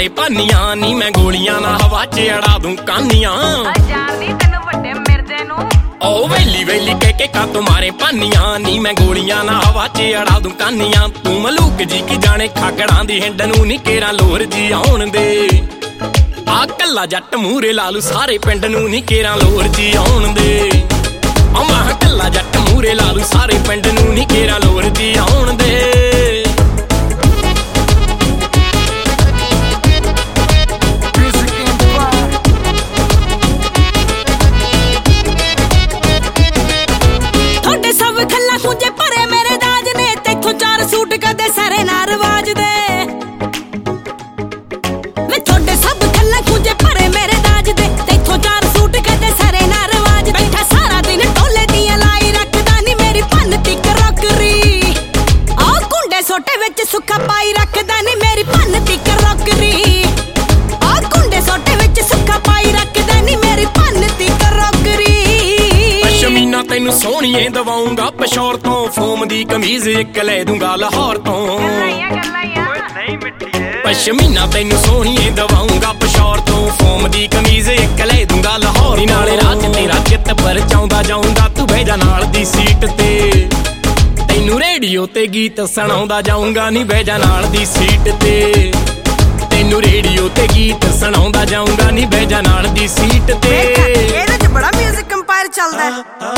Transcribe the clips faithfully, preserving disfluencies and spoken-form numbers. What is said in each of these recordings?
ਭਾਨੀਆਂ ਨੀ ਮੈਂ ਗੋਲੀਆਂ ਨਾਲ ਹਵਾ 'ਚ ਅੜਾ ਦੂੰ ਕਾਨੀਆਂ ਓ ਵੇਲੀ ਵੇਲੀ ਕਹਿ ਕੇ ਕਾ ਤੁਮਾਰੇ ਭਾਨੀਆਂ ਨੀ ਮੈਂ ਗੋਲੀਆਂ ਨਾਲ ਹਵਾ 'ਚ ਅੜਾ ਦੂੰ ਕਾਨੀਆਂ ਤੂੰ ਮਲੂਕ ਜੀ ਕੀ ਜਾਣੇ ਖਾਗੜਾਂ ਦੀ ਹਿੰਡ ਨੂੰ ਨੀ ਕੇਰਾਂ ਲੋਰ ਜੀ ਆਉਣ ਦੇ ਆ ਕੱਲਾ ਜੱਟ ਮੂਰੇ ਲਾਲੂ ਸਾਰੇ ਪਿੰਡ ਨੂੰ ਨੀ ਕੇਰਾਂ ਲੋਰ ਜੀ ਆਉਣ ਦੇ ਆ ਮੈਂ ਕੱਲਾ ਜੱਟ ਮੂਰੇ ਲਾਲੂ ਸਾਰੇ ਪਿੰਡ ਨੂੰ ਨੀ ਕੇਰਾਂ ਲੋਰ ਜੀ ਆਉਣ ਦੇ ਸੁੱਖਾ ਪਾਈ ਰੱਖਦਾ ਨੀ ਮੇਰੀ ਭੰਨ ਦੀ ਕਰੋਕਰੀ ਆ ਕੁੰਡੇ ਸੋਟੇ ਵਿੱਚ ਸੁੱਖਾ ਪਾਈ ਰੱਖਦਾ ਨੀ ਮੇਰੀ ਭੰਨ ਦੀ ਕਰੋਕਰੀ ਪਸ਼ਮੀਨਾ ਤੈਨੂੰ ਸੋਹਣੀਏ ਦਵਾਉਂਗਾ ਪਸ਼ੌਰ ਤੋਂ ਫੋਮ ਦੀ ਕਮੀਜ਼ ਇੱਕ ਲੈ ਦੂੰਗਾ ਲਾਹੌਰ ਤੋਂ ਪਸ਼ਮੀਨਾ ਤੈਨੂੰ ਸੋਹਣੀਏ ਦਵਾਉਂਗਾ ਪਸ਼ੌਰ ਤੋਂ ਫੋਮ ਦੀ ਕਮੀਜ਼ ਇੱਕ ਲੈ ਦੂੰਗਾ ਲਾਹੌਰ ਨਾਲੇ ਰਾਤ ਤੇਰਾ ਚਿੱਤ ਪਰ ਚਾਉਂਦਾ ਜਾਊਂਗਾ ਤੂੰ ਬਹਿ ਜਾ ਨਾਲ ਦੀ ਸੀਟ ਤੇ ਤੈਨੂੰ ਰੇਡੀਓ ਤੇ ਗੀਤ ਸੁਣਾਉਂਦਾ ਜਾਊਂਗਾ ਨੀ ਬਹਿ ਜਾ ਨਾਲ ਦੀ ਸੀਟ ਤੇ ਤੈਨੂੰ ਰੇਡੀਓ ਤੇ ਗੀਤ ਸੁਣਾਉਂਦਾ ਜਾਊਂਗਾ ਨੀ ਬਹਿ ਜਾ ਨਾਲ ਦੀ ਸੀਟ ਤੇ ਇਹਦੇ 'ਚ ਬੜਾ ਮਿਊਜ਼ਿਕ ਕੰਪਾਇਰ ਚੱਲਦਾ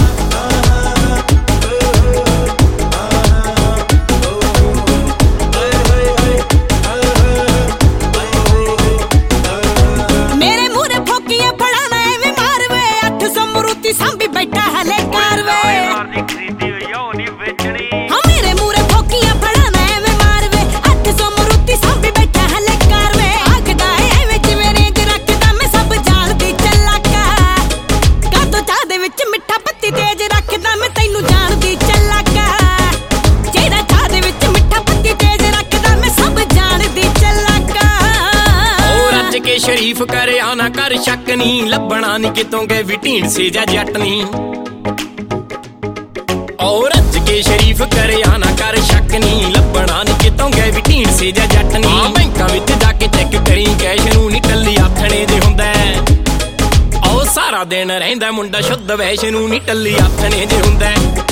ਮੇਰੇ ਮੂਹਰੇ ਫੋਕੀਆਂ ਫੜਾਣਾ ਐਵੇਂ ਮਾਰਵੇ ਅੱਠ ਸੌ ਮਰੂਤੀ ਸਾਂਭੀ ਬੈਠਾ ਹਲੇ ਕਾਰਵੇ ਸ਼ਰੀਫ ਕਰਿਆ ਨਾ ਕਰ ਸ਼ੱਕ ਨੀ ਲੱਭਣਾ ਨੀ ਕਿਤੋਂ ਗਏ ਵੀ ਢੀਂਡਸੇ ਜਾਂ ਜੱਟ ਨੀ ਓ ਰੱਜ ਕੇ ਸ਼ਰੀਫ ਕਰਿਆ ਨਾ ਕਰ ਸ਼ੱਕ ਨੀ ਲੱਭਣਾ ਨੀ ਕਿਤੋਂ ਗਏ ਵੀ ਢੀਂਡਸੇ ਜਾਂ ਜੱਟ ਨੀ ਬੈਂਕਾਂ ਵਿੱਚ ਜਾ ਕੇ ਚੈੱਕ ਕਰੀ ਕੈਸ਼ ਨੂੰ ਨੀ ਟੱਲੀ ਆਥਣੇ ਜੇ ਹੁੰਦਾ ਓ ਸਾਰਾ ਦਿਨ ਰਹਿੰਦਾ ਮੁੰਡਾ ਸ਼ੁੱਧ ਵੈਸ਼ ਨੂੰ ਨੀ ਟੱਲੀ ਆਥਣੇ ਜੇ ਹੁੰਦਾ